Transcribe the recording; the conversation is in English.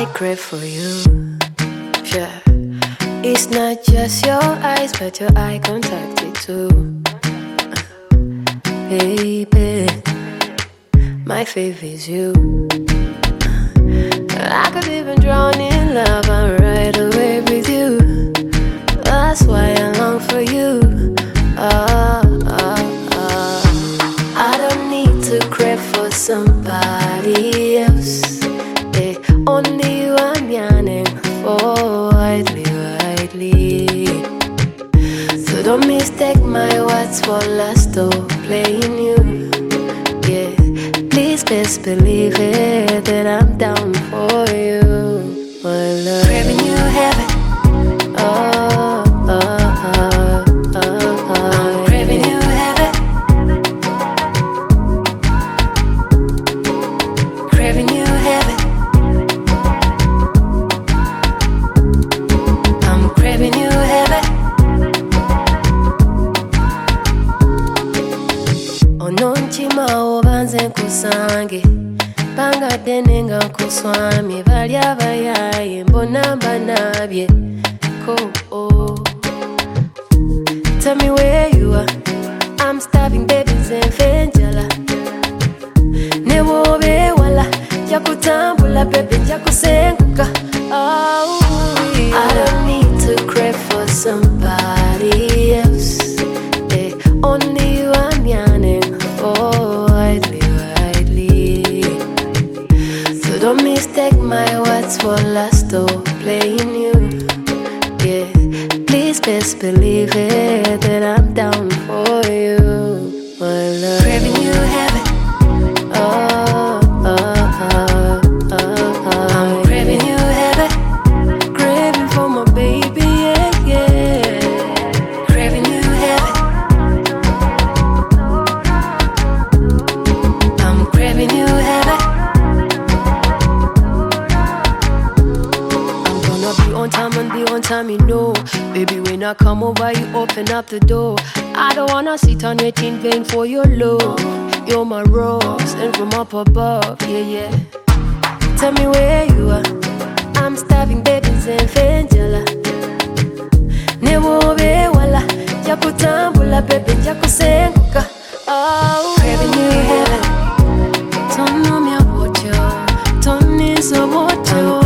I crave for you. Yeah. It's not just your eyes, but your eye contact it too. Baby, my favorite is you. I could even drown in love and right away with you. That's why I long for you. I don't need to crave for somebody else. Only you I'm yearning for, widely. So don't mistake my words for lust or playing you. Yeah, please best believe it that I'm down for you, my love. Craving you heaven. I'm craving you heaven. Craving you heaven. I'm craving you heaven. Ononchima obanze nkusange Banga denenga nkuswami Bali abayaye mbona mbanabye Tell me where you are. I'm starving babies and fenjala Newobe wala Jakutambula baby jakusenguka. I don't need to crave for somebody else. Only you I'm yearning for, widely. So don't mistake my words for lust or playing you. Yeah, please best believe it that I'm down for you, my love. Craving you heaven. I'm craving you heaven. Craving for my baby, yeah. Craving you heaven. I'm craving you heaven. I'm gonna be on time and be on time, you know. Baby, when I come over, you open up the door. I don't wanna sit and wait in vain for your love. You're my rose, and from up above, yeah. Tell me where you are. I'm starving babies and fenjala Newobe wala Jakutambula baby jakusenguka. Craving you heaven. Tono mi abocho, toni so bocho.